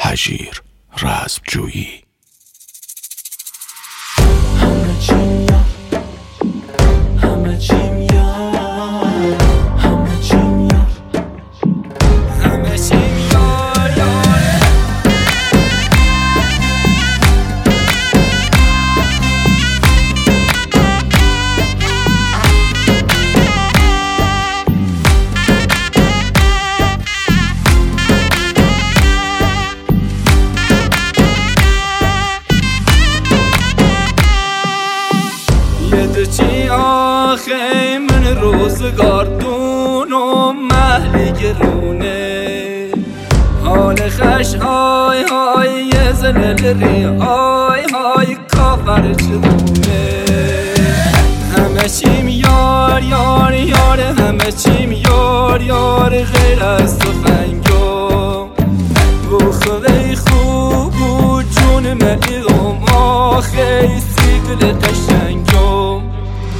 هجیر رزمجویی. همه چیم یار، همه چیم یار، همه چیم یار، همه چیم یار یار. چی آخه من روزگار دونم محل گرونه، حال خش های های یه زلل ری های های کافر چدونه. همه چیم یار یار یار، همه چیم یار یار، غیر از تفنگم بخوی خوب و جون ملیغم آخه سیگل قشنگم.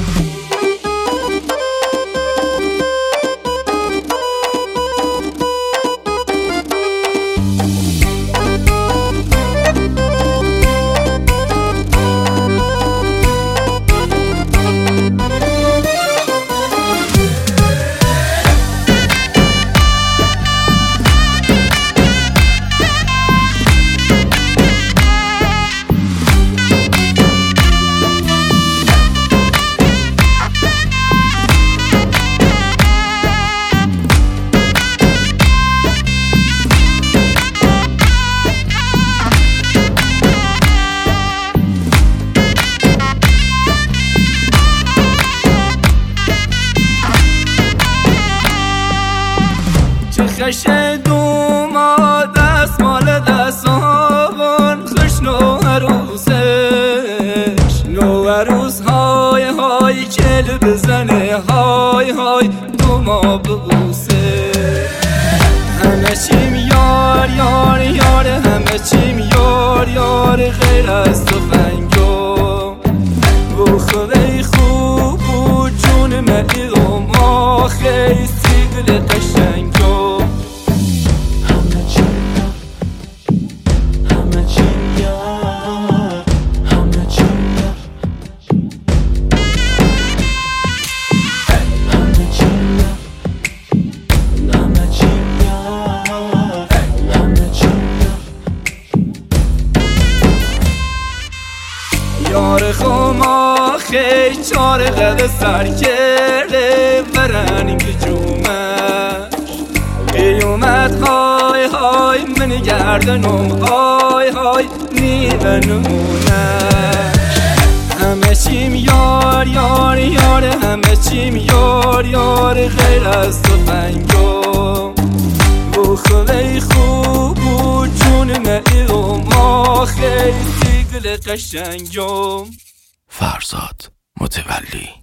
خش دوما دست مال دست آبان خش نو عروسش، نو عروس های های کل بزنه های های دوما ببوسه. همه چیم یار یار یار، همه چیم یار یار، غیر از تفنگم بخوی خوب و جون ملیغم آخه سیگل قشنگم. یار خم آخه چار قد سر کرده برنگ جومش، قیومت های های من گردنم های های نیمه نمونش. همه چیم یار یار یار، همه چیم یار یار، غیر از تفنگم بخوی خوب و جون ملیغم آخه سیگل قشنگم. فرزاد متولی.